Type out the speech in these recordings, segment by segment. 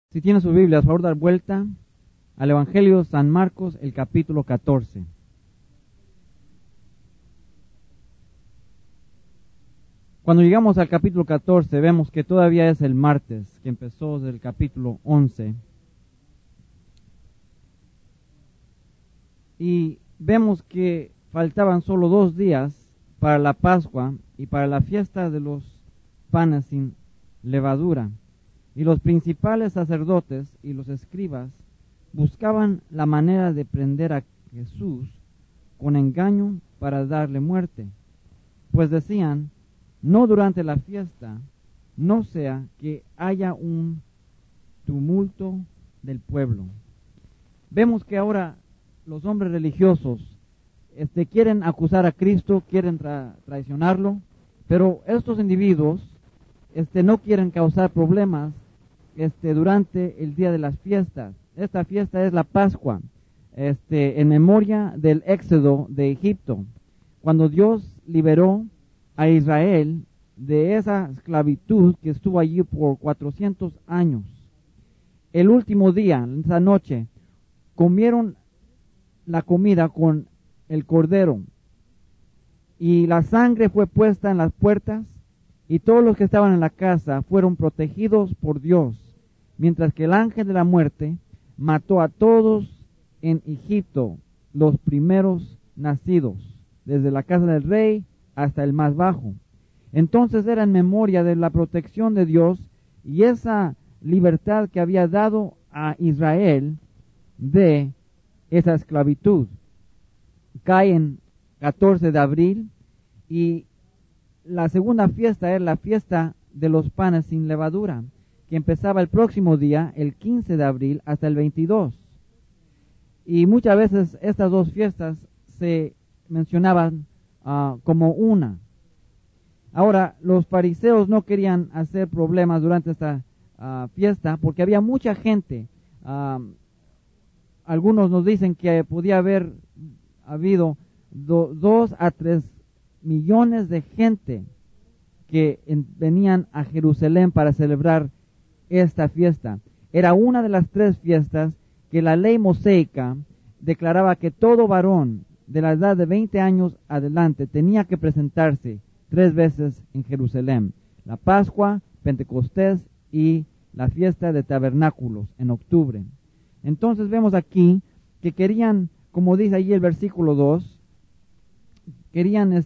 Si tiene su Biblia, a favor dar vuelta al Evangelio de San Marcos, el capítulo 14. Cuando llegamos al capítulo 14, vemos que todavía es el martes, que empezó desde el capítulo 11. Y vemos que faltaban solo 2 días para la Pascua y para la fiesta de los panes sin levadura. Y los principales sacerdotes y los escribas buscaban la manera de prender a Jesús con engaño para darle muerte. Pues decían, no durante la fiesta, no sea que haya un tumulto del pueblo. Vemos que ahora los hombres religiosos quieren acusar a Cristo, quieren traicionarlo, pero estos individuos no quieren causar problemas durante el día de las fiestas. Esta fiesta es la Pascua, en memoria del éxodo de Egipto, cuando Dios liberó a Israel de esa esclavitud que estuvo allí por 400 años. El último día, esa noche, comieron la comida con el cordero, y la sangre fue puesta en las puertas, y todos los que estaban en la casa fueron protegidos por Dios, mientras que el ángel de la muerte mató a todos en Egipto, los primeros nacidos, desde la casa del rey hasta el más bajo. Entonces era en memoria de la protección de Dios y esa libertad que había dado a Israel de esa esclavitud. Cae en 14 de abril y la segunda fiesta es la fiesta de los panes sin levadura, que empezaba el próximo día, el 15 de abril, hasta el 22. Y muchas veces estas dos fiestas se mencionaban como una. Ahora, los fariseos no querían hacer problemas durante esta fiesta porque había mucha gente. Algunos nos dicen que podía haber habido 2 a 3 millones de gente que venían a Jerusalén para celebrar esta fiesta. Era una de las 3 fiestas que la ley mosaica declaraba que todo varón de la edad de 20 años adelante tenía que presentarse 3 veces en Jerusalén: la Pascua, Pentecostés y la fiesta de tabernáculos en octubre. Entonces vemos aquí que querían, como dice allí el versículo 2, querían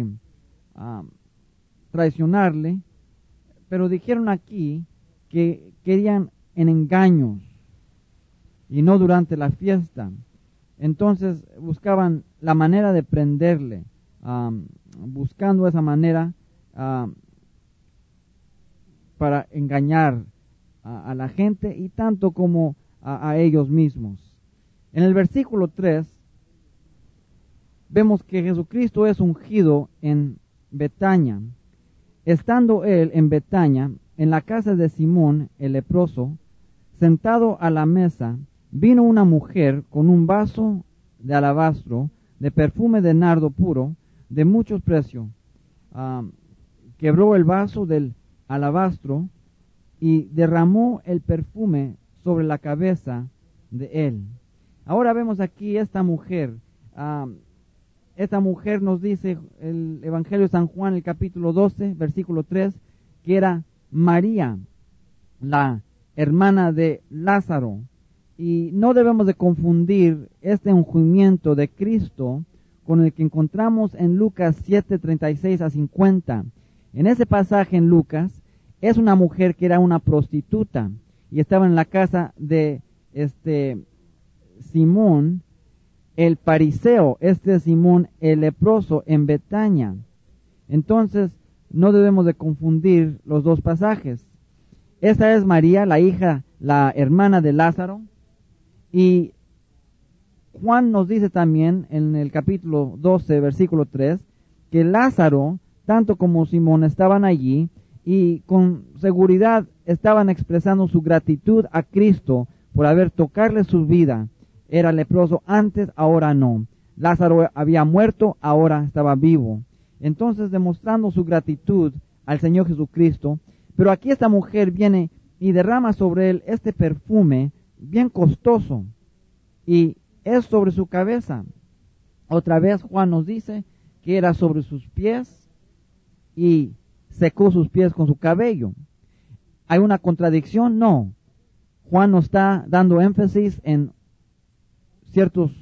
traicionarle, pero dijeron aquí que querían en engaños y no durante la fiesta. Entonces buscaban la manera de prenderle, buscando esa manera para engañar a la gente y tanto como a ellos mismos. En el versículo 3 vemos que Jesucristo es ungido en Betania. Estando él en Betania, en la casa de Simón el leproso, sentado a la mesa, vino una mujer con un vaso de alabastro de perfume de nardo puro, de mucho precio. Quebró el vaso del alabastro y derramó el perfume sobre la cabeza de él. Ahora vemos aquí esta mujer. Esta mujer nos dice el Evangelio de San Juan, el capítulo 12, versículo 3, que era María, la hermana de Lázaro. Y no debemos de confundir este ungimiento de Cristo con el que encontramos en Lucas 7, 36 a 50. En ese pasaje en Lucas, es una mujer que era una prostituta y estaba en la casa de Simón el fariseo, Simón el leproso en Betania. Entonces, no debemos de confundir los dos pasajes. Esta es María, la hija, la hermana de Lázaro, y Juan nos dice también en el capítulo 12, versículo 3, que Lázaro, tanto como Simón, estaban allí y con seguridad estaban expresando su gratitud a Cristo por haber tocarle su vida. Era leproso antes, ahora no. Lázaro había muerto, ahora estaba vivo. Entonces, demostrando su gratitud al Señor Jesucristo. Pero aquí esta mujer viene y derrama sobre él este perfume bien costoso, y es sobre su cabeza. Otra vez Juan nos dice que era sobre sus pies y secó sus pies con su cabello. ¿Hay una contradicción? No. Juan nos está dando énfasis en ciertos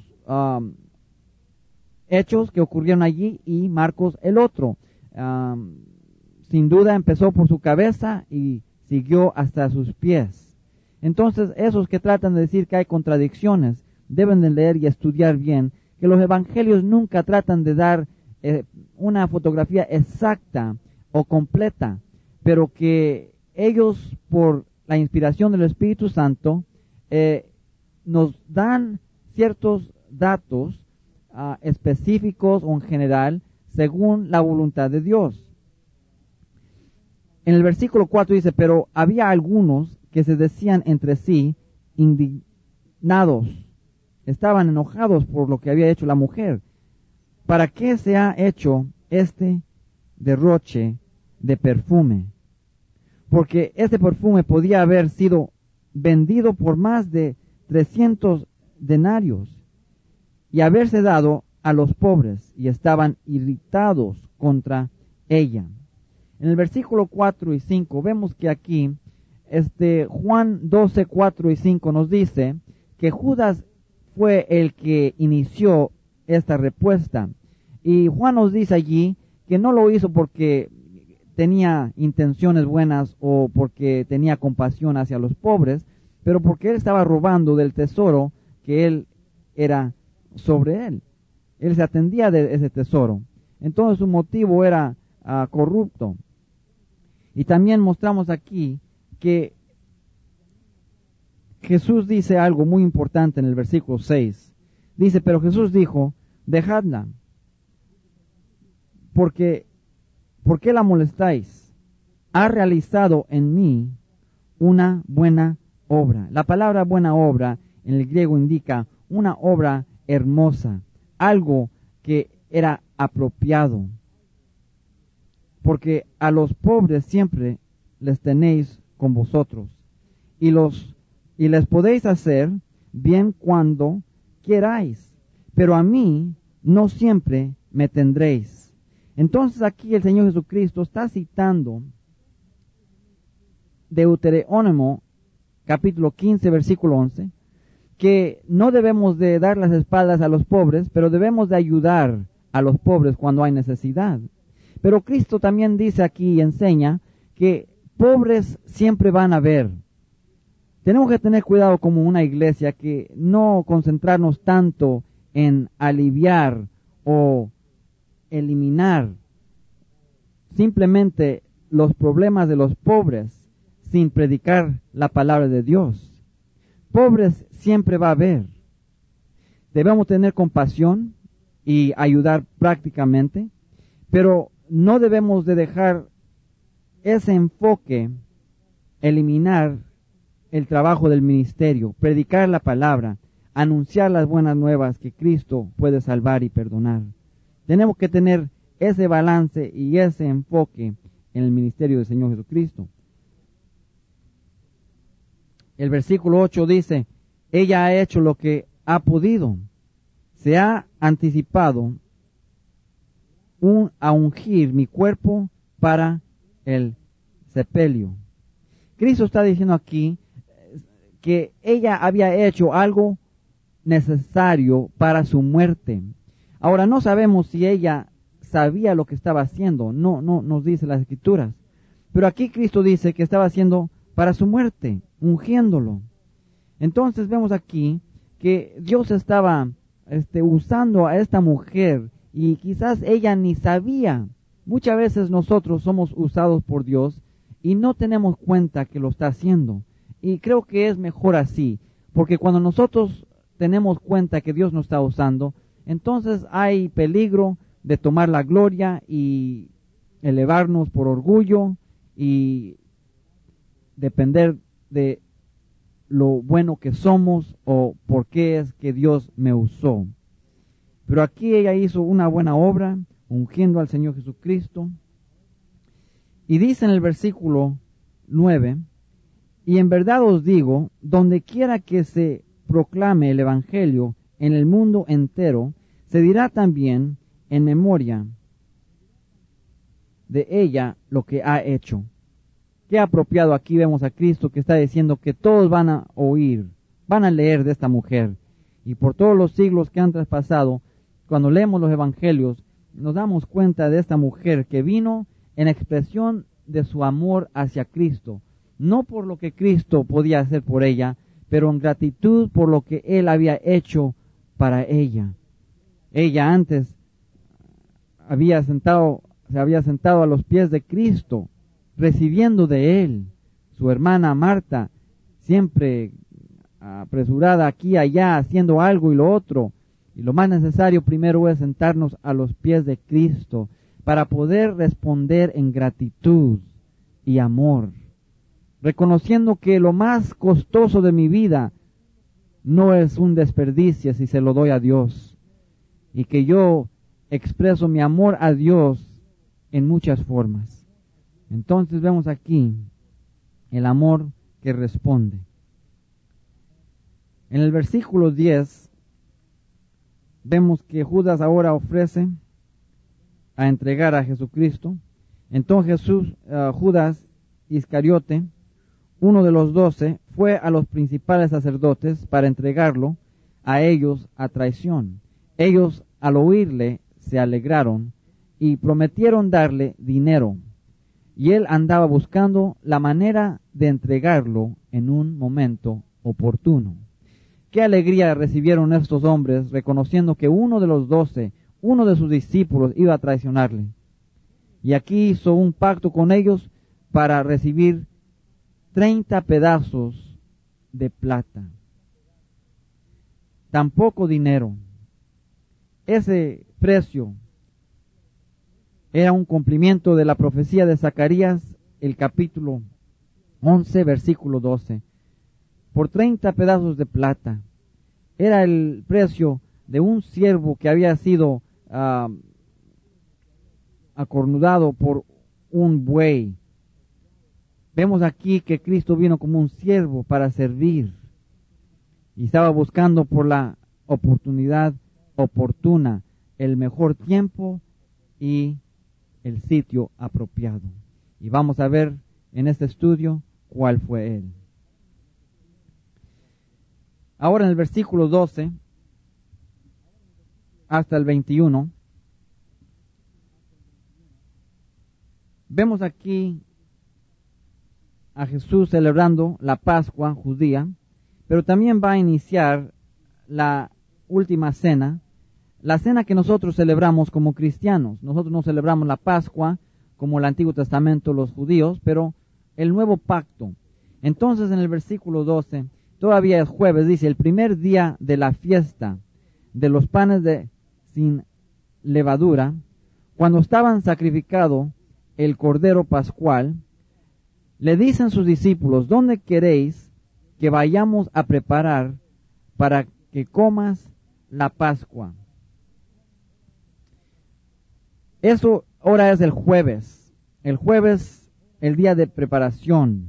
hechos que ocurrieron allí, y Marcos el otro. Sin duda empezó por su cabeza y siguió hasta sus pies. Entonces, esos que tratan de decir que hay contradicciones deben de leer y estudiar bien que los evangelios nunca tratan de dar una fotografía exacta o completa, pero que ellos, por la inspiración del Espíritu Santo, nos dan ciertos datos específicos o en general según la voluntad de Dios. En el versículo 4 dice, pero había algunos que se decían entre sí indignados, estaban enojados por lo que había hecho la mujer. ¿Para qué se ha hecho este derroche de perfume? Porque este perfume podía haber sido vendido por más de 300 denarios y haberse dado a los pobres, y estaban irritados contra ella. En el versículo 4 y 5 vemos que aquí Juan 12, 4 y 5 nos dice que Judas fue el que inició esta respuesta. Y Juan nos dice allí que no lo hizo porque tenía intenciones buenas o porque tenía compasión hacia los pobres, pero porque él estaba robando del tesoro que él era sobre él. Él se atendía de ese tesoro. Entonces su motivo era corrupto. Y también mostramos aquí que Jesús dice algo muy importante en el versículo 6. Dice, pero Jesús dijo, dejadla, ¿por qué la molestáis? Ha realizado en mí una buena obra. La palabra buena obra en el griego indica una obra hermosa, algo que era apropiado. Porque a los pobres siempre les tenéis con vosotros, y les podéis hacer bien cuando queráis, pero a mí no siempre me tendréis. Entonces aquí el Señor Jesucristo está citando Deuterónimo capítulo 15 versículo 11, que no debemos de dar las espaldas a los pobres, pero debemos de ayudar a los pobres cuando hay necesidad. Pero Cristo también dice aquí y enseña que pobres siempre van a haber. Tenemos que tener cuidado como una iglesia que no concentrarnos tanto en aliviar o eliminar simplemente los problemas de los pobres sin predicar la palabra de Dios. Pobres siempre va a haber. Debemos tener compasión y ayudar prácticamente, pero no debemos de dejar ese enfoque eliminar el trabajo del ministerio, predicar la palabra, anunciar las buenas nuevas que Cristo puede salvar y perdonar. Tenemos que tener ese balance y ese enfoque en el ministerio del Señor Jesucristo. El versículo 8 dice, ella ha hecho lo que ha podido, se ha anticipado a ungir mi cuerpo para el sepelio. Cristo está diciendo aquí que ella había hecho algo necesario para su muerte. Ahora no sabemos si ella sabía lo que estaba haciendo, no nos dice las Escrituras, pero aquí Cristo dice que estaba haciendo para su muerte, ungiéndolo. Entonces vemos aquí que Dios estaba usando a esta mujer y quizás ella ni sabía. Muchas veces nosotros somos usados por Dios y no tenemos cuenta que lo está haciendo. Y creo que es mejor así, porque cuando nosotros tenemos cuenta que Dios nos está usando, entonces hay peligro de tomar la gloria y elevarnos por orgullo y depender de lo bueno que somos o por qué es que Dios me usó. Pero aquí ella hizo una buena obra, ungiendo al Señor Jesucristo. Y dice en el versículo 9, Y en verdad os digo, donde quiera que se proclame el Evangelio en el mundo entero, se dirá también en memoria de ella lo que ha hecho. Qué apropiado, aquí vemos a Cristo que está diciendo que todos van a oír, van a leer de esta mujer. Y por todos los siglos que han traspasado, cuando leemos los evangelios, nos damos cuenta de esta mujer que vino en expresión de su amor hacia Cristo, no por lo que Cristo podía hacer por ella, pero en gratitud por lo que Él había hecho para ella. Ella antes se había sentado a los pies de Cristo, recibiendo de Él. Su hermana Marta, siempre apresurada aquí y allá, haciendo algo y lo otro. Y lo más necesario primero es sentarnos a los pies de Cristo para poder responder en gratitud y amor, reconociendo que lo más costoso de mi vida no es un desperdicio si se lo doy a Dios, y que yo expreso mi amor a Dios en muchas formas. Entonces vemos aquí el amor que responde. En el versículo 10 vemos que Judas ahora ofrece a entregar a Jesucristo. Entonces Judas Iscariote, uno de los 12, fue a los principales sacerdotes para entregarlo a ellos a traición. Ellos, al oírle, se alegraron y prometieron darle dinero. Y él andaba buscando la manera de entregarlo en un momento oportuno. Qué alegría recibieron estos hombres reconociendo que uno de los 12, uno de sus discípulos, iba a traicionarle. Y aquí hizo un pacto con ellos para recibir 30 pedazos de plata. Tan poco dinero. Ese precio era un cumplimiento de la profecía de Zacarías, el capítulo 11, versículo 12. Por 30 pedazos de plata. Era el precio de un siervo que había sido acornudado por un buey. Vemos aquí que Cristo vino como un siervo para servir y estaba buscando por la oportunidad oportuna, el mejor tiempo y el sitio apropiado. Y vamos a ver en este estudio cuál fue él. Ahora en el versículo 12 hasta el 21, vemos aquí a Jesús celebrando la Pascua judía, pero también va a iniciar la última cena, la cena que nosotros celebramos como cristianos. Nosotros no celebramos la Pascua como el Antiguo Testamento los judíos, pero el nuevo pacto. Entonces en el versículo 12, todavía es jueves, dice, el primer día de la fiesta de los panes sin levadura, cuando estaban sacrificado el cordero pascual, le dicen sus discípulos, ¿dónde queréis que vayamos a preparar para que comas la Pascua? Eso ahora es el jueves, el día de preparación.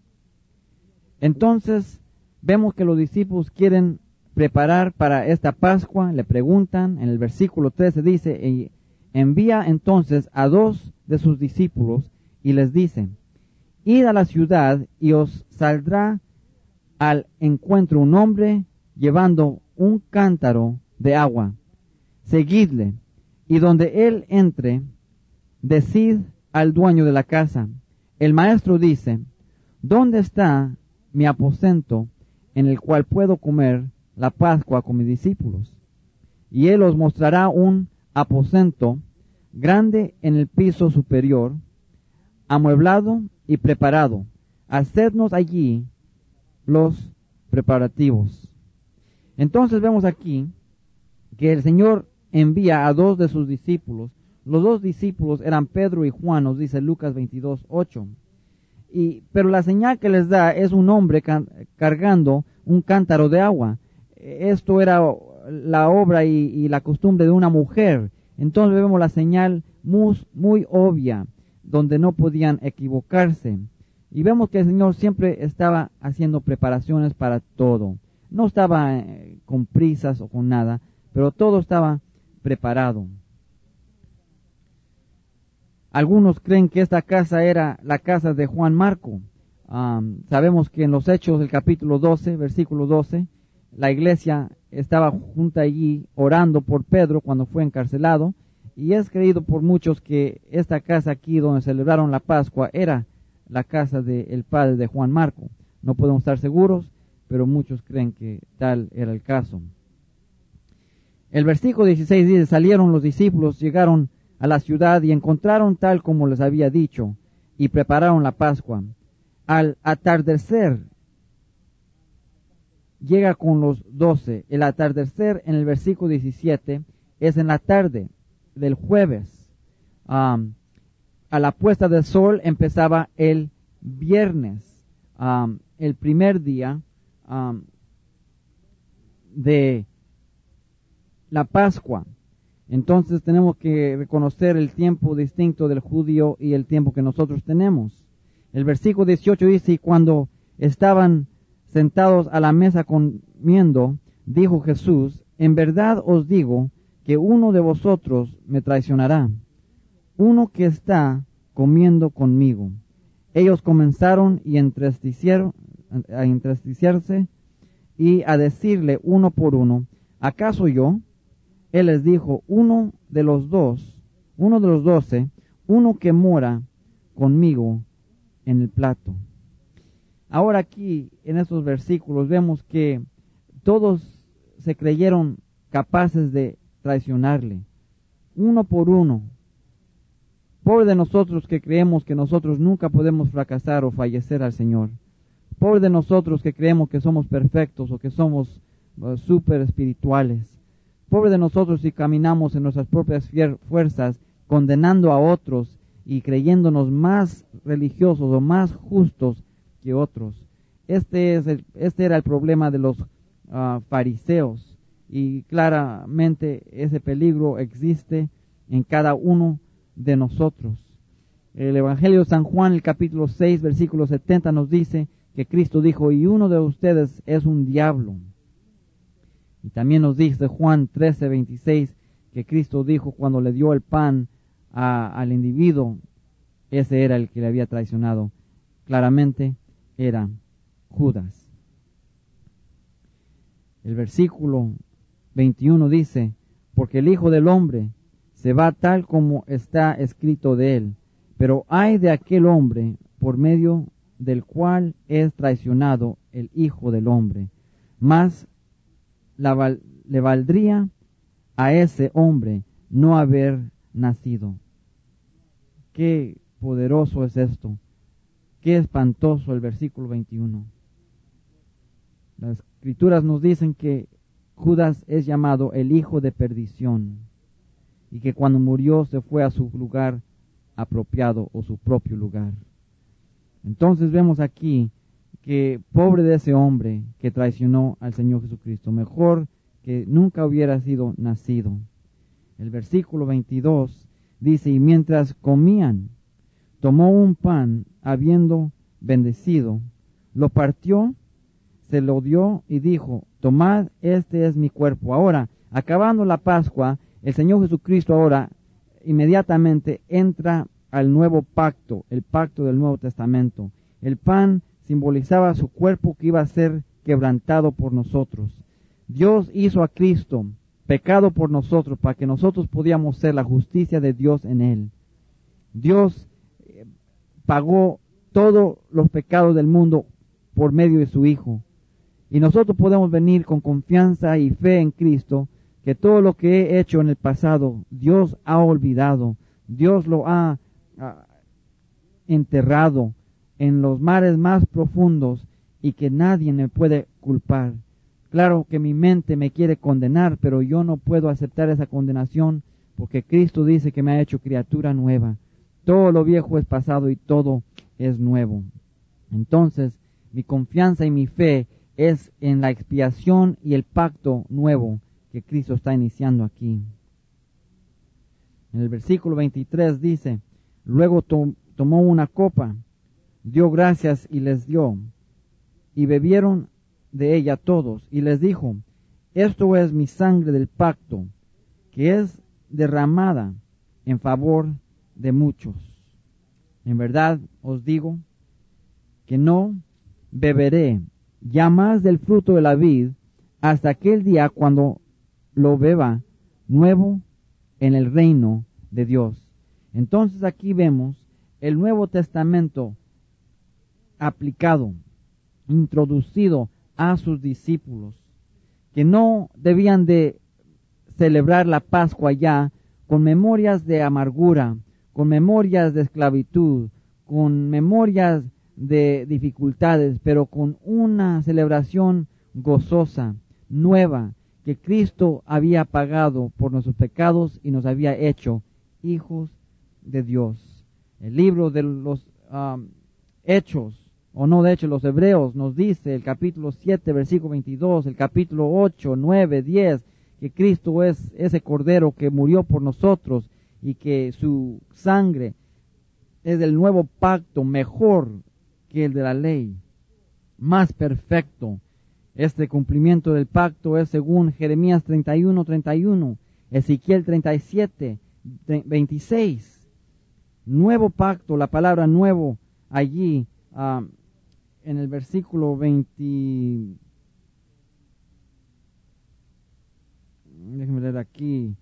Entonces vemos que los discípulos quieren preparar para esta Pascua, le preguntan, en el versículo 13 dice, y envía entonces a 2 de sus discípulos y les dice, id a la ciudad y os saldrá al encuentro un hombre llevando un cántaro de agua. Seguidle, y donde él entre, decid al dueño de la casa, el maestro dice, ¿dónde está mi aposento en el cual puedo comer la Pascua con mis discípulos? Y él os mostrará un aposento grande en el piso superior, amueblado y preparado. Hacednos allí los preparativos. Entonces vemos aquí que el Señor envía a 2 de sus discípulos. Los 2 discípulos eran Pedro y Juan, nos dice Lucas 22:8. Pero la señal que les da es un hombre cargando un cántaro de agua. Esto era la obra y la costumbre de una mujer. Entonces vemos la señal muy obvia, donde no podían equivocarse. Y vemos que el Señor siempre estaba haciendo preparaciones para todo. No estaba con prisas o con nada, pero todo estaba preparado. Algunos creen que esta casa era la casa de Juan Marco. Sabemos que en los Hechos del capítulo 12, versículo 12, la iglesia estaba junta allí orando por Pedro cuando fue encarcelado, y es creído por muchos que esta casa aquí donde celebraron la Pascua era la casa del padre de Juan Marco. No podemos estar seguros, pero muchos creen que tal era el caso. El versículo 16 dice: salieron los discípulos, llegaron a la ciudad y encontraron tal como les había dicho, y prepararon la Pascua. Al atardecer, llega con los 12. El atardecer en el versículo 17 es en la tarde del jueves. A la puesta del sol empezaba el viernes, el primer día de la Pascua. Entonces tenemos que reconocer el tiempo distinto del judío y el tiempo que nosotros tenemos. El versículo 18 dice: y cuando estaban sentados a la mesa comiendo, dijo Jesús: en verdad os digo que uno de vosotros me traicionará, uno que está comiendo conmigo. Ellos comenzaron a entristecerse y a decirle uno por uno: ¿acaso yo? Él les dijo: uno de los 12, uno que mora conmigo en el plato. Ahora aquí, en estos versículos, vemos que todos se creyeron capaces de traicionarle, uno por uno. Pobre de nosotros que creemos que nosotros nunca podemos fracasar o fallecer al Señor. Pobre de nosotros que creemos que somos perfectos o que somos súper espirituales. Pobre de nosotros si caminamos en nuestras propias fuerzas, condenando a otros y creyéndonos más religiosos o más justos que otros. Este era el problema de los fariseos, y claramente ese peligro existe en cada uno de nosotros. El Evangelio de San Juan, el capítulo 6, versículo 70 nos dice que Cristo dijo: y uno de ustedes es un diablo. Y también nos dice Juan 13, 26 que Cristo dijo cuando le dio el pan al individuo, ese era el que le había traicionado. Claramente era Judas. El versículo 21 dice: porque el Hijo del Hombre se va tal como está escrito de él, pero ay de aquel hombre por medio del cual es traicionado el Hijo del Hombre. Mas le valdría a ese hombre no haber nacido. Qué poderoso es esto. Qué espantoso el versículo 21. Las escrituras nos dicen que Judas es llamado el hijo de perdición, y que cuando murió se fue a su lugar apropiado o su propio lugar. Entonces vemos aquí que pobre de ese hombre que traicionó al Señor Jesucristo, mejor que nunca hubiera sido nacido. El versículo 22 dice: y mientras comían, tomó un pan, habiendo bendecido, lo partió, se lo dio y dijo: tomad, este es mi cuerpo. Ahora, acabando la Pascua, el Señor Jesucristo ahora inmediatamente entra al nuevo pacto, el pacto del Nuevo Testamento. El pan simbolizaba su cuerpo que iba a ser quebrantado por nosotros. Dios hizo a Cristo pecado por nosotros para que nosotros podíamos ser la justicia de Dios en él. Dios pagó todos los pecados del mundo por medio de su Hijo. Y nosotros podemos venir con confianza y fe en Cristo, que todo lo que he hecho en el pasado, Dios ha olvidado. Dios lo ha enterrado en los mares más profundos, y que nadie me puede culpar. Claro que mi mente me quiere condenar, pero yo no puedo aceptar esa condenación, porque Cristo dice que me ha hecho criatura nueva. Todo lo viejo es pasado y todo es nuevo. Entonces, mi confianza y mi fe es en la expiación y el pacto nuevo que Cristo está iniciando aquí. En el versículo 23 dice: luego tomó una copa, dio gracias y les dio, y bebieron de ella todos, y les dijo, esto es mi sangre del pacto, que es derramada en favor de muchos. En verdad os digo que no beberé ya más del fruto de la vid hasta aquel día cuando lo beba nuevo en el reino de Dios. Entonces aquí vemos el Nuevo Testamento aplicado, introducido a sus discípulos, que no debían de celebrar la Pascua ya con memorias de amargura, con memorias de esclavitud, con memorias de dificultades, pero con una celebración gozosa, nueva, que Cristo había pagado por nuestros pecados y nos había hecho hijos de Dios. El libro de los Hechos, o no de hecho los Hebreos, nos dice el capítulo 7, versículo 22, el capítulo 8, 9, 10, que Cristo es ese Cordero que murió por nosotros y que su sangre es del nuevo pacto, mejor que el de la ley, más perfecto. Este cumplimiento del pacto es según Jeremías 31, 31, Ezequiel 37, 26. Nuevo pacto, la palabra nuevo allí en el versículo 20. Déjenme leer aquí.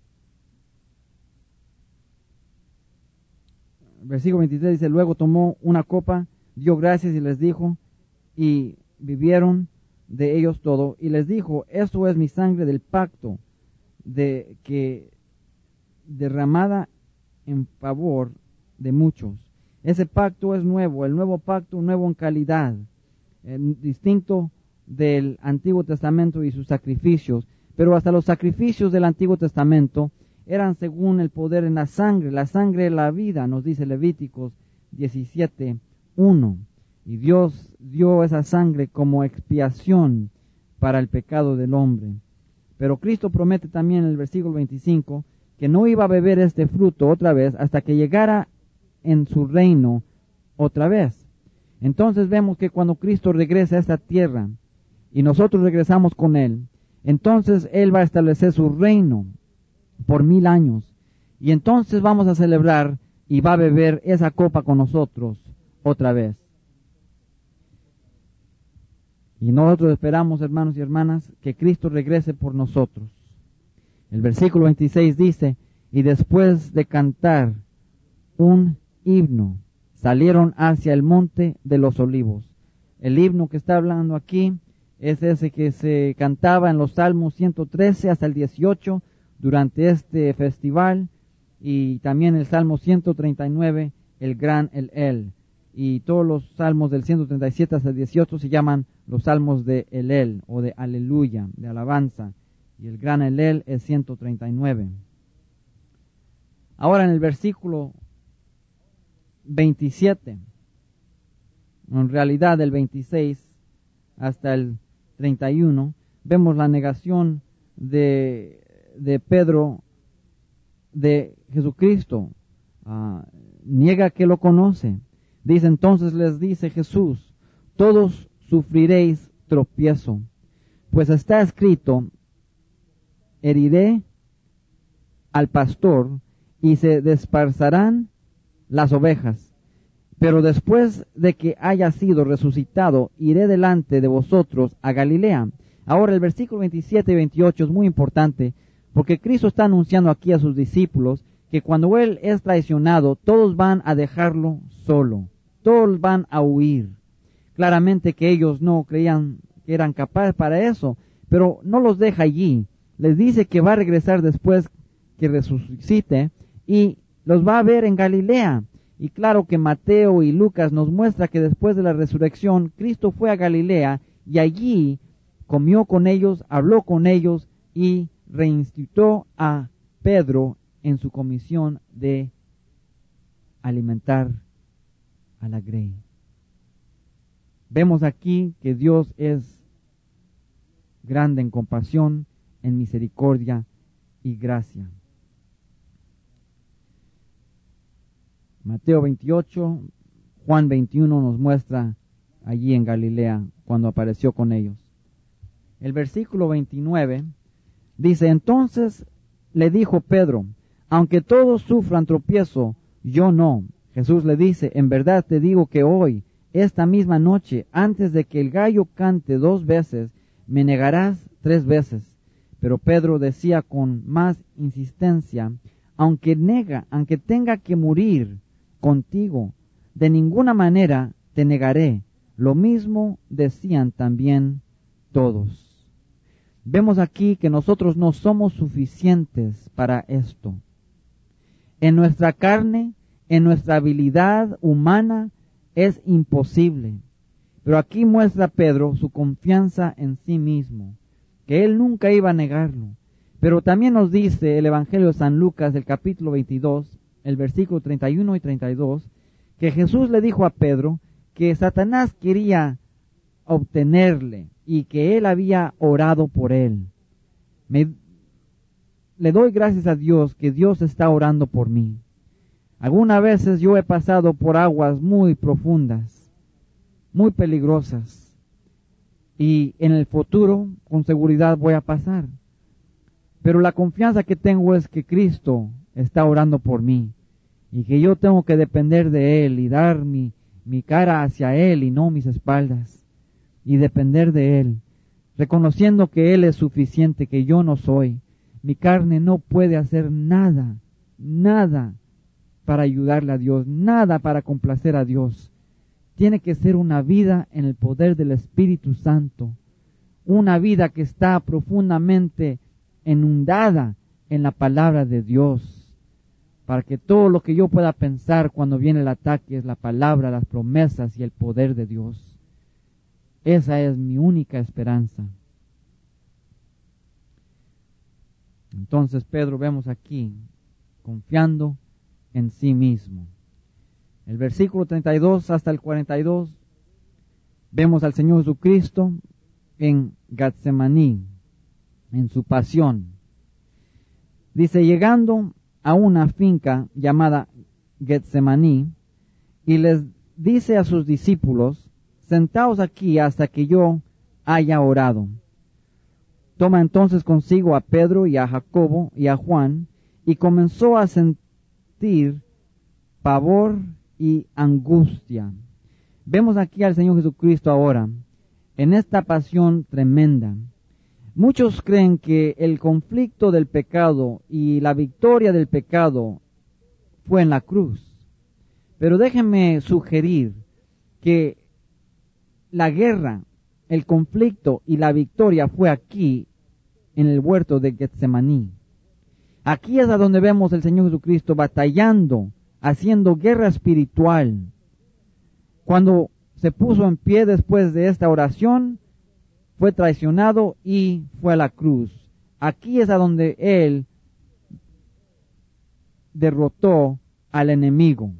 Versículo 23 dice, luego tomó una copa, dio gracias y les dijo, y bebieron de ellos todo, y les dijo, esto es mi sangre del pacto, de que derramada en favor de muchos. Ese pacto es nuevo, el nuevo pacto nuevo en calidad, distinto del Antiguo Testamento y sus sacrificios, pero hasta los sacrificios del Antiguo Testamento eran según el poder en la sangre de la vida, nos dice Levíticos 17:1. Y Dios dio esa sangre como expiación para el pecado del hombre. Pero Cristo promete también en el versículo 25 que no iba a beber este fruto otra vez hasta que llegara en su reino otra vez. Entonces vemos que cuando Cristo regresa a esta tierra y nosotros regresamos con Él, entonces Él va a establecer su reino por 1000 años. Y entonces vamos a celebrar y va a beber esa copa con nosotros otra vez. Y nosotros esperamos, hermanos y hermanas, que Cristo regrese por nosotros. El versículo 26 dice, y después de cantar un himno, salieron hacia el monte de los olivos. El himno que está hablando aquí es ese que se cantaba en los Salmos 113 hasta el 18 durante este festival, y también el Salmo 139, el Gran El. Y todos los salmos del 137 hasta el 18 se llaman los salmos de El o de aleluya, de alabanza. Y el Gran El es 139. Ahora en el versículo 27, en realidad del 26 hasta el 31, vemos la negación de Pedro de Jesucristo. Niega que lo conoce. Dice entonces, les dice Jesús, todos sufriréis tropiezo, pues está escrito, heriré al pastor y se dispersarán las ovejas. Pero después de que haya sido resucitado, iré delante de vosotros a Galilea. Ahora el versículo 27 y 28 es muy importante, porque Cristo está anunciando aquí a sus discípulos que cuando Él es traicionado, todos van a dejarlo solo, todos van a huir. Claramente que ellos no creían que eran capaces para eso, pero no los deja allí. Les dice que va a regresar después que resucite y los va a ver en Galilea. Y claro que Mateo y Lucas nos muestra que después de la resurrección, Cristo fue a Galilea y allí comió con ellos, habló con ellos y reinstituyó a Pedro en su comisión de alimentar a la grey. Vemos aquí que Dios es grande en compasión, en misericordia y gracia. Mateo 28, Juan 21 nos muestra allí en Galilea cuando apareció con ellos. El versículo 29 dice, entonces le dijo Pedro, aunque todos sufran tropiezo, yo no. Jesús le dice, en verdad te digo que hoy, esta misma noche, antes de que el gallo cante 2 veces, me negarás 3 veces. Pero Pedro decía con más insistencia, aunque tenga que morir contigo, de ninguna manera te negaré. Lo mismo decían también todos. Vemos aquí que nosotros no somos suficientes para esto. En nuestra carne, en nuestra habilidad humana, es imposible. Pero aquí muestra Pedro su confianza en sí mismo, que él nunca iba a negarlo. Pero también nos dice el Evangelio de San Lucas, el capítulo 22, el versículo 31 y 32, que Jesús le dijo a Pedro que Satanás quería obtenerle y que él había orado por él. Le doy gracias a Dios que Dios está orando por mí. Algunas veces yo he pasado por aguas muy profundas, muy peligrosas, y en el futuro con seguridad voy a pasar. Pero la confianza que tengo es que Cristo está orando por mí y que yo tengo que depender de Él y dar mi cara hacia Él y no mis espaldas, y depender de Él, reconociendo que Él es suficiente, que yo no soy. Mi carne no puede hacer nada para ayudarle a Dios, nada para complacer a Dios. Tiene que ser una vida en el poder del Espíritu Santo, una vida que está profundamente inundada en la palabra de Dios, para que todo lo que yo pueda pensar cuando viene el ataque es la palabra, las promesas y el poder de Dios. Esa es mi única esperanza. Entonces Pedro vemos aquí, confiando en sí mismo. El versículo 32 hasta el 42, vemos al Señor Jesucristo en Getsemaní, en su pasión. Dice, llegando a una finca llamada Getsemaní, y les dice a sus discípulos, sentaos aquí hasta que yo haya orado. Toma entonces consigo a Pedro y a Jacobo y a Juan, y comenzó a sentir pavor y angustia. Vemos aquí al Señor Jesucristo ahora, en esta pasión tremenda. Muchos creen que el conflicto del pecado y la victoria del pecado fue en la cruz. Pero déjenme sugerir que la guerra, el conflicto y la victoria fue aquí, en el huerto de Getsemaní. Aquí es a donde vemos al Señor Jesucristo batallando, haciendo guerra espiritual. Cuando se puso en pie después de esta oración, fue traicionado y fue a la cruz. Aquí es a donde Él derrotó al enemigo.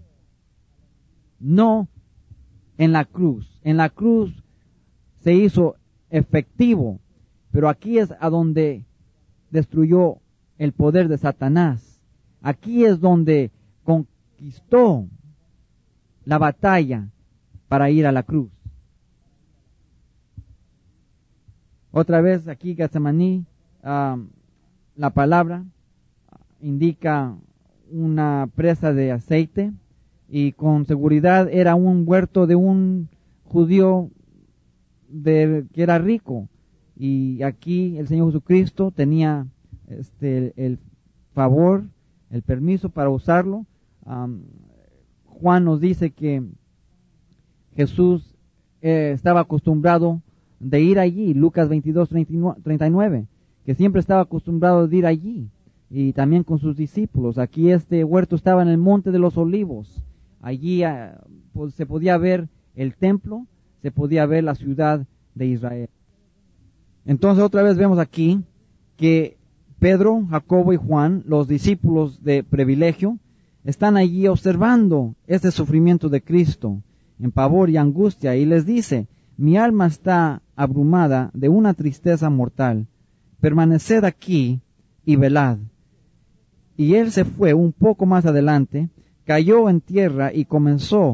No en la cruz. En la cruz se hizo efectivo, pero aquí es a donde destruyó el poder de Satanás. Aquí es donde conquistó la batalla para ir a la cruz. Otra vez aquí Getsemaní, la palabra indica una presa de aceite, y con seguridad era un huerto de un judío que era rico, y aquí el Señor Jesucristo tenía el favor, el permiso para usarlo. Juan nos dice que Jesús estaba acostumbrado de ir allí, Lucas 22, 39, que siempre estaba acostumbrado de ir allí, y también con sus discípulos. Aquí este huerto estaba en el Monte de los Olivos. Allí pues, se podía ver el templo, se podía ver la ciudad de Israel. Entonces otra vez vemos aquí que Pedro, Jacobo y Juan, los discípulos de privilegio, están allí observando este sufrimiento de Cristo en pavor y angustia, y les dice, mi alma está abrumada de una tristeza mortal, permaneced aquí y velad. Y él se fue un poco más adelante, cayó en tierra y comenzó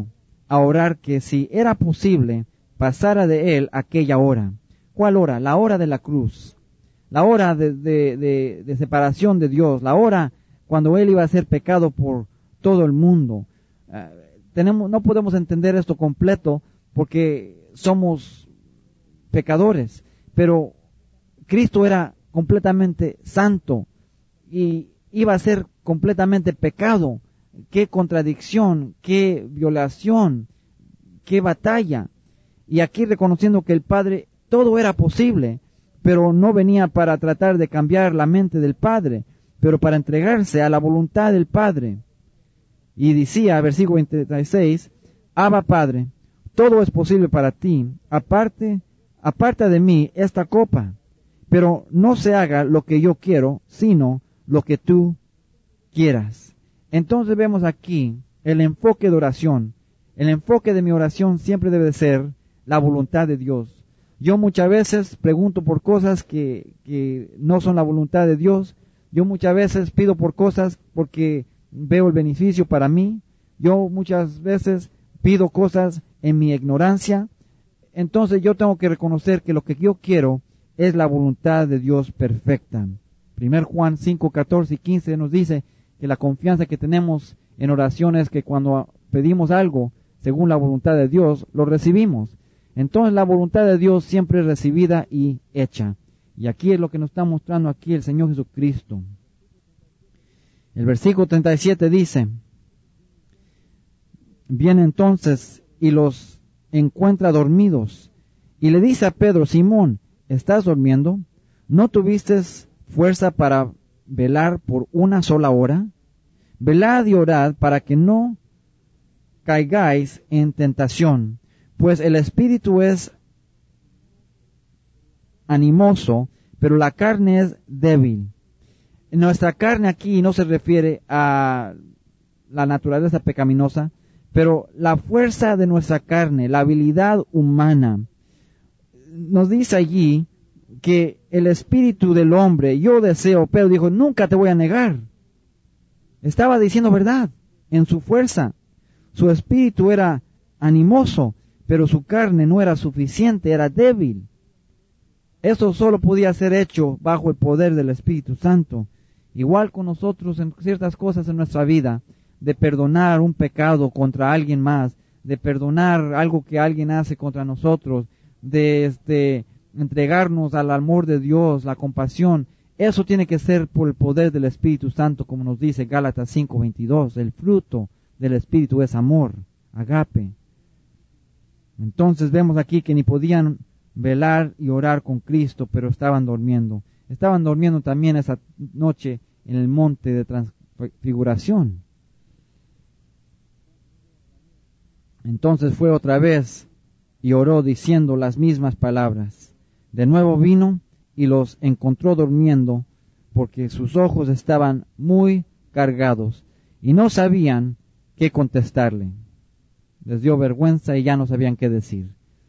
a orar que si era posible, pasara de él aquella hora. ¿Cuál hora? La hora de la cruz. La hora de separación de Dios. La hora cuando él iba a ser pecado por todo el mundo. No podemos entender esto completo porque somos pecadores. Pero Cristo era completamente santo y iba a ser completamente pecado. Qué contradicción, qué violación, qué batalla. Y aquí reconociendo que el Padre, todo era posible, pero no venía para tratar de cambiar la mente del Padre, pero para entregarse a la voluntad del Padre. Y decía, versículo 26, Abba Padre, todo es posible para ti, aparta de mí esta copa, pero no se haga lo que yo quiero, sino lo que tú quieras. Entonces vemos aquí el enfoque de oración. El enfoque de mi oración siempre debe ser la voluntad de Dios. Yo muchas veces pregunto por cosas que no son la voluntad de Dios. Yo muchas veces pido por cosas porque veo el beneficio para mí. Yo muchas veces pido cosas en mi ignorancia. Entonces yo tengo que reconocer que lo que yo quiero es la voluntad de Dios perfecta. 1 Juan 5, 14 y 15 nos dice que la confianza que tenemos en oración es que cuando pedimos algo según la voluntad de Dios, lo recibimos. Entonces la voluntad de Dios siempre es recibida y hecha. Y aquí es lo que nos está mostrando aquí el Señor Jesucristo. El versículo 37 dice, viene entonces y los encuentra dormidos. Y le dice a Pedro, Simón, ¿estás durmiendo? ¿No tuviste fuerza para velar por una sola hora? Velad y orad para que no caigáis en tentación, pues el espíritu es animoso, pero la carne es débil. Nuestra carne aquí no se refiere a la naturaleza pecaminosa, pero la fuerza de nuestra carne, la habilidad humana. Nos dice allí que el espíritu del hombre, yo deseo, Pedro dijo, nunca te voy a negar. Estaba diciendo verdad en su fuerza. Su espíritu era animoso, pero su carne no era suficiente, era débil. Eso solo podía ser hecho bajo el poder del Espíritu Santo. Igual con nosotros en ciertas cosas en nuestra vida, de perdonar un pecado contra alguien más, de perdonar algo que alguien hace contra nosotros, de entregarnos al amor de Dios, la compasión. Eso tiene que ser por el poder del Espíritu Santo, como nos dice Gálatas 5:22. El fruto del Espíritu es amor, agape. Entonces vemos aquí que ni podían velar y orar con Cristo, pero estaban durmiendo. Estaban durmiendo también esa noche en el monte de transfiguración. Entonces fue otra vez y oró diciendo las mismas palabras. De nuevo vino y los encontró durmiendo, porque sus ojos estaban muy cargados y no sabían qué contestarle. Les dio vergüenza y ya no sabían qué decir.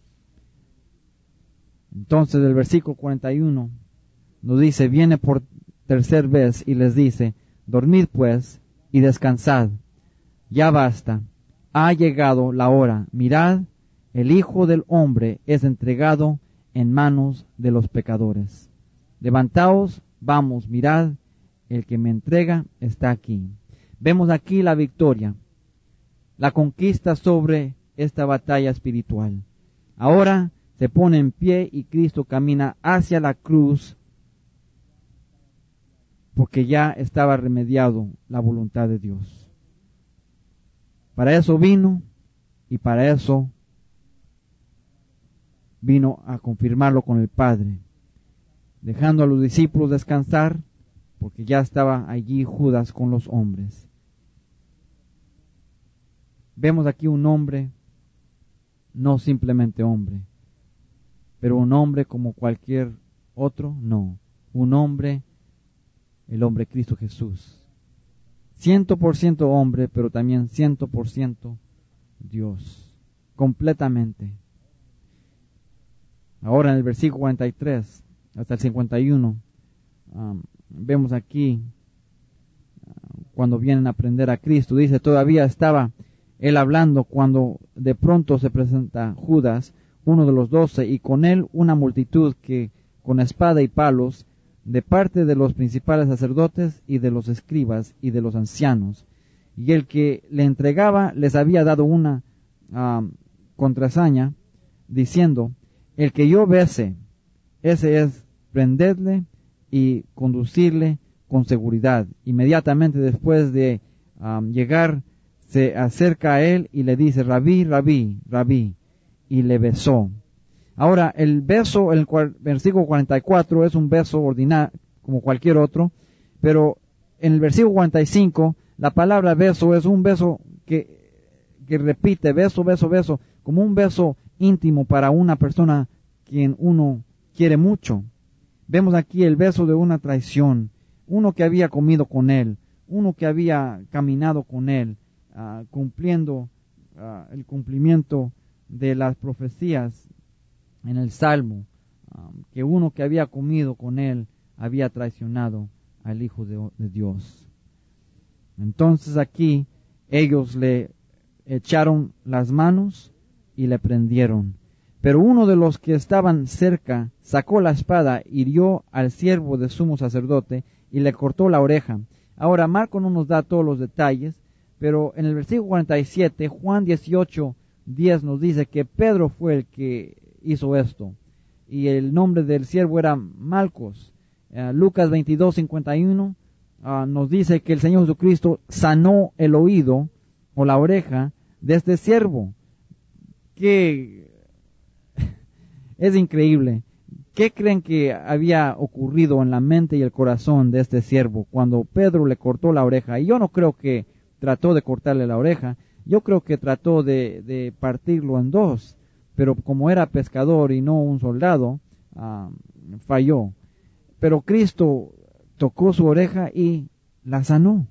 Entonces el versículo 41 nos dice, viene por tercera vez y les dice, dormid pues y descansad, ya basta, ha llegado la hora, mirad, el Hijo del Hombre es entregado en manos de los pecadores. Levantaos, vamos, mirad, el que me entrega está aquí. Vemos aquí la victoria, la conquista sobre esta batalla espiritual. Ahora se pone en pie y Cristo camina hacia la cruz porque ya estaba remediado la voluntad de Dios. Para eso vino y para eso vino a confirmarlo con el Padre, dejando a los discípulos descansar porque ya estaba allí Judas con los hombres. Vemos aquí un hombre, no simplemente hombre, pero un hombre como cualquier otro, no. Un hombre, el hombre Cristo Jesús. 100% hombre, pero también 100% Dios. Completamente. Ahora en el versículo 43 hasta el 51, vemos aquí, cuando vienen a aprender a Cristo, dice, todavía estaba él hablando cuando de pronto se presenta Judas, uno de los 12, y con él una multitud que con espada y palos, de parte de los principales sacerdotes y de los escribas y de los ancianos. Y el que le entregaba les había dado una contraseña, diciendo: el que yo bese, ese es, prendedle y conducirle con seguridad. Inmediatamente después de llegar, se acerca a él y le dice: Rabí, Rabí, Rabí, y le besó. Ahora, el beso, el versículo 44, es un beso ordinario, como cualquier otro, pero en el versículo 45, la palabra beso es un beso que repite, beso, beso, beso, como un beso íntimo para una persona quien uno quiere mucho. Vemos aquí el beso de una traición, uno que había comido con él, uno que había caminado con él, cumpliendo el cumplimiento de las profecías en el Salmo, que uno que había comido con él había traicionado al Hijo de Dios. Entonces aquí ellos le echaron las manos y le prendieron. Pero uno de los que estaban cerca sacó la espada, hirió al siervo del sumo sacerdote y le cortó la oreja. Ahora, Marco no nos da todos los detalles, pero en el versículo 47, Juan 18:10 nos dice que Pedro fue el que hizo esto, y el nombre del siervo era Malcos. Lucas 22:51 nos dice que el Señor Jesucristo sanó el oído o la oreja de este siervo. Que es increíble. ¿Qué creen que había ocurrido en la mente y el corazón de este siervo cuando Pedro le cortó la oreja? Y yo no creo que trató de cortarle la oreja, yo creo que trató de partirlo en dos, pero como era pescador y no un soldado, falló. Pero Cristo tocó su oreja y la sanó.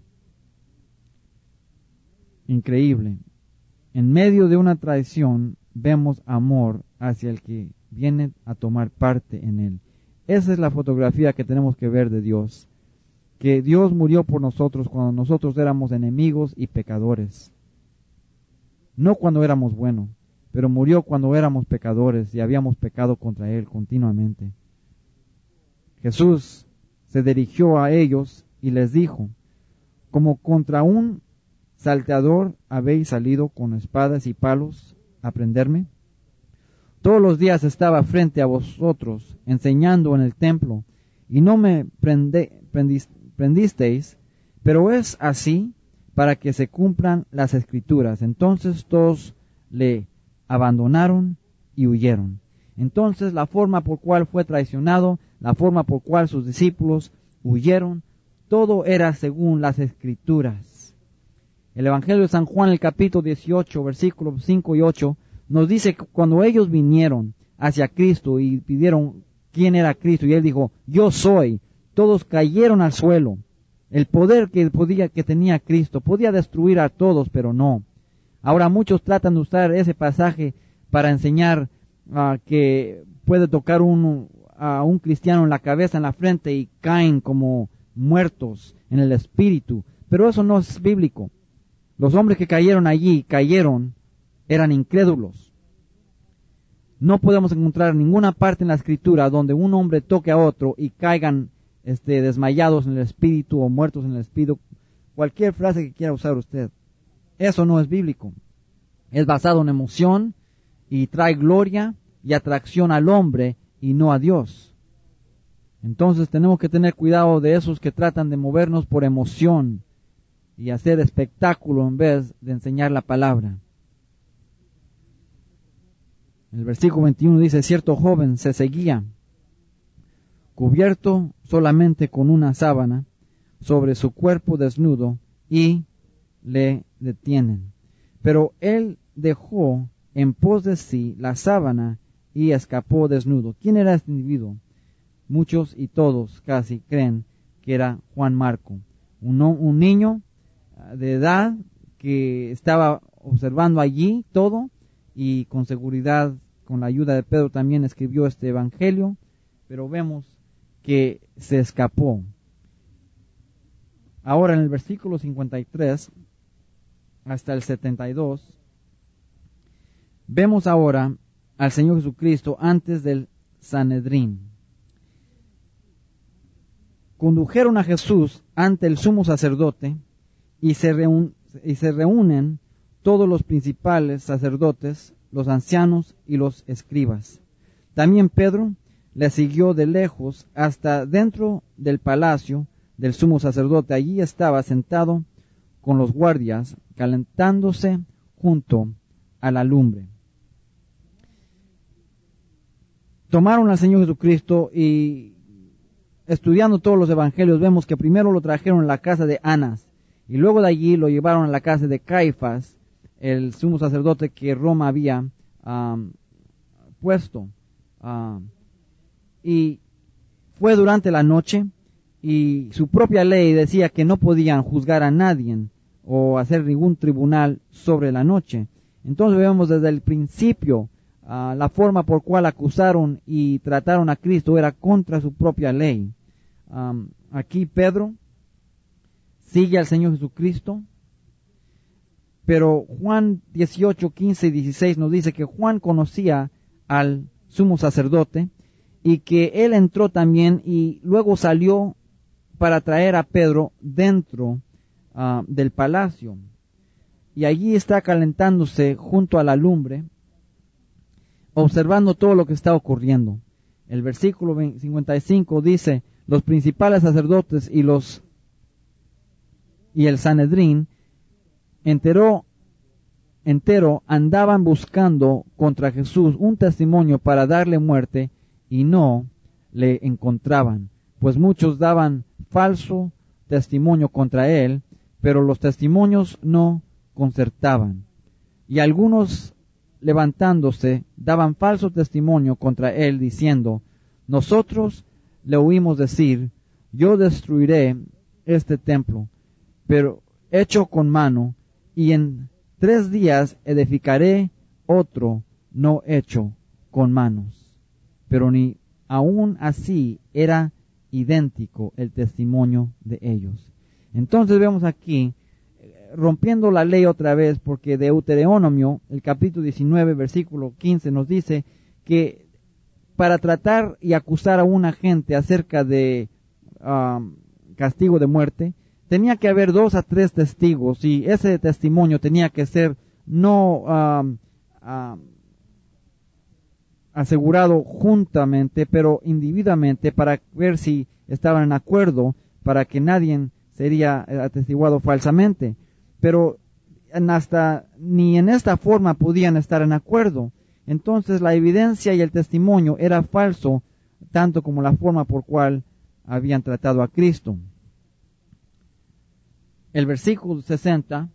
Increíble. En medio de una traición vemos amor hacia el que viene a tomar parte en él. Esa es la fotografía que tenemos que ver de Dios. Que Dios murió por nosotros cuando nosotros éramos enemigos y pecadores. No cuando éramos buenos, pero murió cuando éramos pecadores y habíamos pecado contra Él continuamente. Jesús se dirigió a ellos y les dijo: como contra un salteador habéis salido con espadas y palos a prenderme. Todos los días estaba frente a vosotros enseñando en el templo, y no me prendisteis, pero es así para que se cumplan las Escrituras. Entonces todos le abandonaron y huyeron. Entonces la forma por cual fue traicionado, la forma por cual sus discípulos huyeron, todo era según las Escrituras. El Evangelio de San Juan, el capítulo 18, versículos 5 y 8, nos dice que cuando ellos vinieron hacia Cristo y pidieron quién era Cristo, y Él dijo: yo soy, todos cayeron al suelo. El poder que tenía Cristo podía destruir a todos, pero no. Ahora muchos tratan de usar ese pasaje para enseñar que puede tocar a un cristiano en la cabeza, en la frente, y caen como muertos en el espíritu. Pero eso no es bíblico. Los hombres que cayeron allí, eran incrédulos. No podemos encontrar ninguna parte en la Escritura donde un hombre toque a otro y caigan desmayados en el espíritu o muertos en el espíritu. Cualquier frase que quiera usar usted. Eso no es bíblico. Es basado en emoción y trae gloria y atracción al hombre y no a Dios. Entonces tenemos que tener cuidado de esos que tratan de movernos por emoción y hacer espectáculo en vez de enseñar la palabra. El versículo 21 dice: cierto joven se seguía, cubierto solamente con una sábana, sobre su cuerpo desnudo, y le detienen. Pero él dejó en pos de sí la sábana y escapó desnudo. ¿Quién era este individuo? Muchos y todos casi creen que era Juan Marco, un niño de edad que estaba observando allí todo, y con seguridad, con la ayuda de Pedro, también escribió este evangelio, pero vemos que se escapó. Ahora en el versículo 53 hasta el 72, vemos ahora al Señor Jesucristo antes del Sanedrín. Condujeron a Jesús ante el sumo sacerdote y se reúnen todos los principales sacerdotes, los ancianos y los escribas. También Pedro le siguió de lejos hasta dentro del palacio del sumo sacerdote. Allí estaba sentado con los guardias, calentándose junto a la lumbre. Tomaron al Señor Jesucristo y estudiando todos los evangelios vemos que primero lo trajeron a la casa de Anás y luego de allí lo llevaron a la casa de Caifás, el sumo sacerdote que Roma había puesto. Y fue durante la noche y su propia ley decía que no podían juzgar a nadie o hacer ningún tribunal sobre la noche. Entonces vemos desde el principio la forma por cual acusaron y trataron a Cristo era contra su propia ley. Aquí Pedro sigue al Señor Jesucristo, pero Juan 18, 15 y 16 nos dice que Juan conocía al sumo sacerdote y que él entró también y luego salió para traer a Pedro dentro del palacio. Y allí está calentándose junto a la lumbre, observando todo lo que está ocurriendo. El versículo 55 dice, los principales sacerdotes y el Sanedrín entero andaban buscando contra Jesús un testimonio para darle muerte y no le encontraban, pues muchos daban falso testimonio contra él, pero los testimonios no concertaban. Y algunos levantándose daban falso testimonio contra él diciendo, nosotros le oímos decir, yo destruiré este templo, pero hecho con mano, y en 3 días edificaré otro no hecho con manos. Pero ni aún así era idéntico el testimonio de ellos. Entonces vemos aquí, rompiendo la ley otra vez, porque Deuteronomio, el capítulo 19, versículo 15, nos dice que para tratar y acusar a una gente acerca de castigo de muerte, tenía que haber 2 a 3 testigos, y ese testimonio tenía que ser no asegurado juntamente, pero individualmente, para ver si estaban en acuerdo, para que nadie sería atestiguado falsamente. Pero ni en esta forma podían estar en acuerdo. Entonces la evidencia y el testimonio era falso, tanto como la forma por cual habían tratado a Cristo. El versículo 60,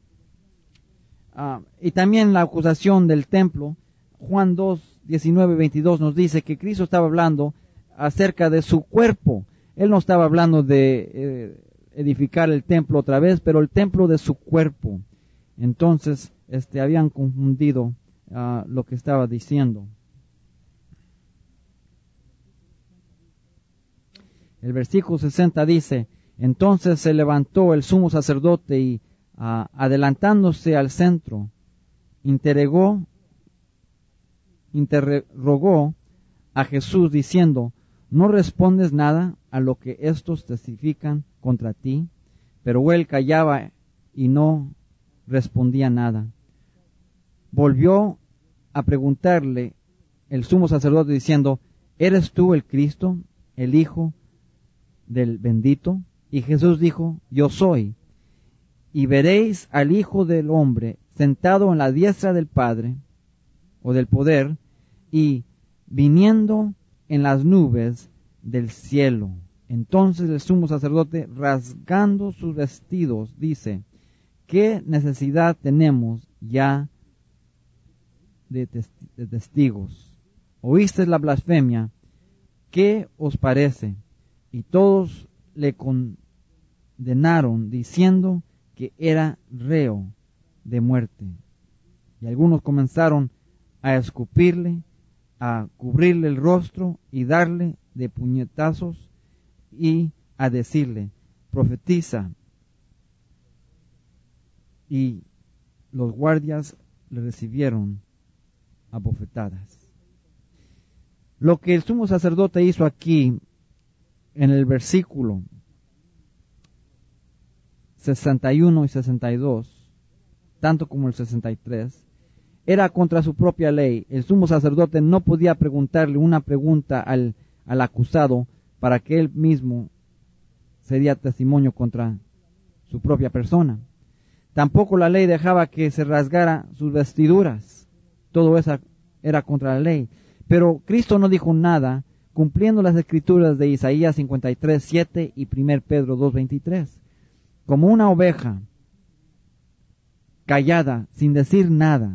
y también la acusación del templo, Juan 2, 19, 22 nos dice que Cristo estaba hablando acerca de su cuerpo. Él no estaba hablando de edificar el templo otra vez, pero el templo de su cuerpo. Entonces, habían confundido lo que estaba diciendo. El versículo 60 dice, entonces se levantó el sumo sacerdote y, adelantándose al centro, interrogó a Jesús diciendo, ¿no respondes nada a lo que estos testifican contra ti? Pero él callaba y no respondía nada. Volvió a preguntarle el sumo sacerdote diciendo, ¿eres tú el Cristo, el Hijo del bendito? Y Jesús dijo, yo soy. Y veréis al Hijo del Hombre sentado en la diestra del Padre, o del poder, y viniendo en las nubes del cielo. Entonces el sumo sacerdote, rasgando sus vestidos, dice, ¿qué necesidad tenemos ya de testigos? ¿Oísteis la blasfemia? ¿Qué os parece? Y todos le condenaron, diciendo que era reo de muerte. Y algunos comenzaron a escupirle, a cubrirle el rostro y darle de puñetazos y a decirle, profetiza. Y los guardias le recibieron a bofetadas. Lo que el sumo sacerdote hizo aquí en el versículo 61 y 62, tanto como el 63, era contra su propia ley. El sumo sacerdote no podía preguntarle una pregunta al acusado para que él mismo sería testimonio contra su propia persona. Tampoco la ley dejaba que se rasgara sus vestiduras. Todo eso era contra la ley. Pero Cristo no dijo nada, cumpliendo las escrituras de Isaías 53:7 y 1 Pedro 2:23. Como una oveja callada, sin decir nada,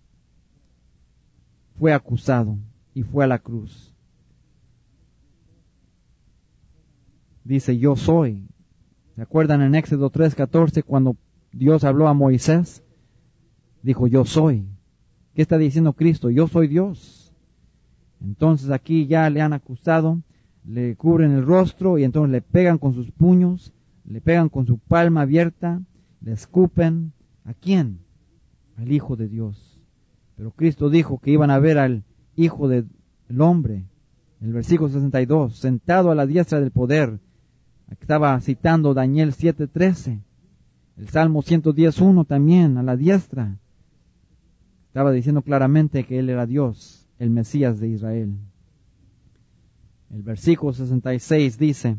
fue acusado y fue a la cruz. Dice, yo soy. ¿Se acuerdan en Éxodo 3:14 cuando Dios habló a Moisés? Dijo, yo soy. ¿Qué está diciendo Cristo? Yo soy Dios. Entonces aquí ya le han acusado, le cubren el rostro y entonces le pegan con sus puños, le pegan con su palma abierta, le escupen. ¿A quién? Al Hijo de Dios. Pero Cristo dijo que iban a ver al Hijo del Hombre. El versículo 62, sentado a la diestra del poder. Estaba citando Daniel 7:13. El Salmo 110:1 también, a la diestra. Estaba diciendo claramente que Él era Dios, el Mesías de Israel. El versículo 66 dice,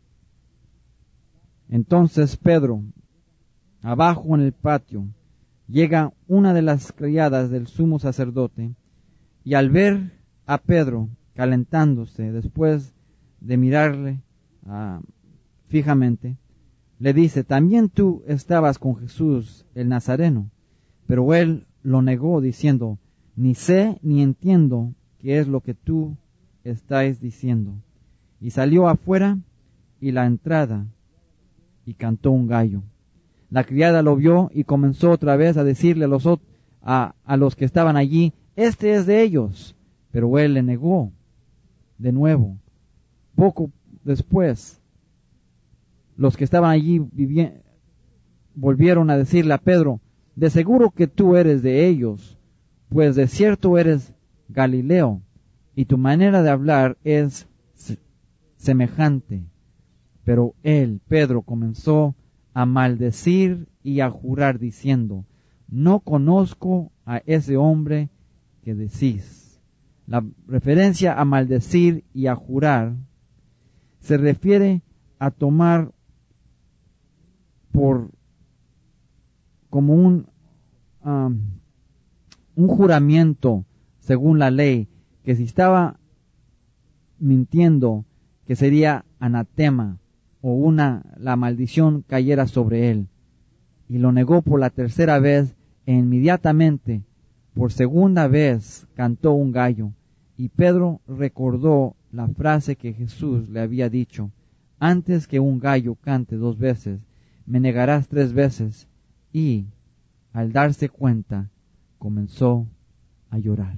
entonces Pedro, abajo en el patio, llega una de las criadas del sumo sacerdote, y al ver a Pedro calentándose, después de mirarle fijamente, le dice, también tú estabas con Jesús el Nazareno. Pero él lo negó diciendo, ni sé ni entiendo qué es lo que tú estás diciendo. Y salió afuera y la entrada y cantó un gallo. La criada lo vio y comenzó otra vez a decirle a los que estaban allí, este es de ellos. Pero él le negó de nuevo. Poco después, los que estaban allí volvieron a decirle a Pedro, de seguro que tú eres de ellos, pues de cierto eres Galileo, y tu manera de hablar es semejante. Pero él, Pedro, comenzó a maldecir y a jurar diciendo, no conozco a ese hombre que decís. La referencia a maldecir y a jurar se refiere a tomar como un juramento según la ley, que si estaba mintiendo, que sería anatema o la maldición cayera sobre él. Y lo negó por la tercera vez e inmediatamente, por segunda vez, cantó un gallo. Y Pedro recordó la frase que Jesús le había dicho, antes que un gallo cante 2 veces, me negarás 3 veces. Y, al darse cuenta, comenzó a llorar.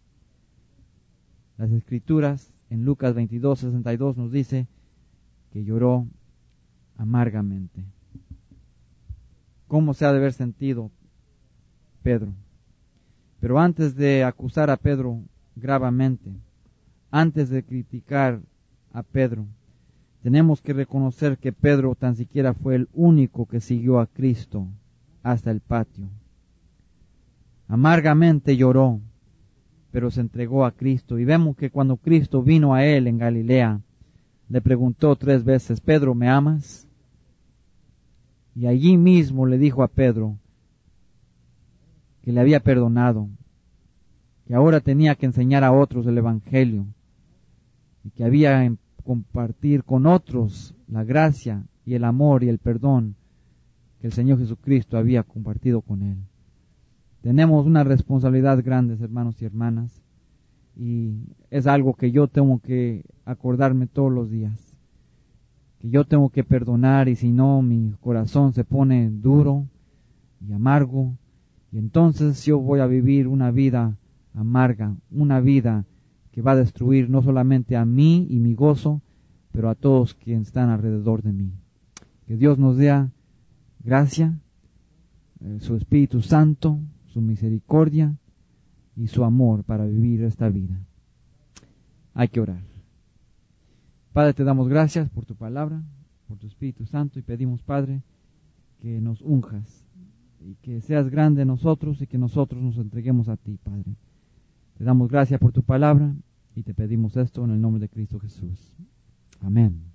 Las Escrituras en Lucas 22:62 nos dice que lloró amargamente. ¿Cómo se ha de haber sentido Pedro? Pero antes de acusar a Pedro gravemente, antes de criticar a Pedro, tenemos que reconocer que Pedro tan siquiera fue el único que siguió a Cristo hasta el patio. Amargamente lloró, pero se entregó a Cristo. Y vemos que cuando Cristo vino a él en Galilea, le preguntó 3 veces, Pedro, ¿me amas? Y allí mismo le dijo a Pedro que le había perdonado, que ahora tenía que enseñar a otros el Evangelio, y que había que compartir con otros la gracia y el amor y el perdón que el Señor Jesucristo había compartido con él. Tenemos una responsabilidad grande, hermanos y hermanas, y es algo que yo tengo que acordarme todos los días, que yo tengo que perdonar, y si no, mi corazón se pone duro y amargo, y entonces yo voy a vivir una vida amarga, una vida que va a destruir no solamente a mí y mi gozo, pero a todos quienes están alrededor de mí. Que Dios nos dé gracia su Espíritu Santo, su misericordia y su amor para vivir esta vida. Hay que orar. Padre, te damos gracias por tu palabra, por tu Espíritu Santo, y pedimos, Padre, que nos unjas y que seas grande en nosotros y que nosotros nos entreguemos a ti, Padre. Te damos gracias por tu palabra y te pedimos esto en el nombre de Cristo Jesús. Amén.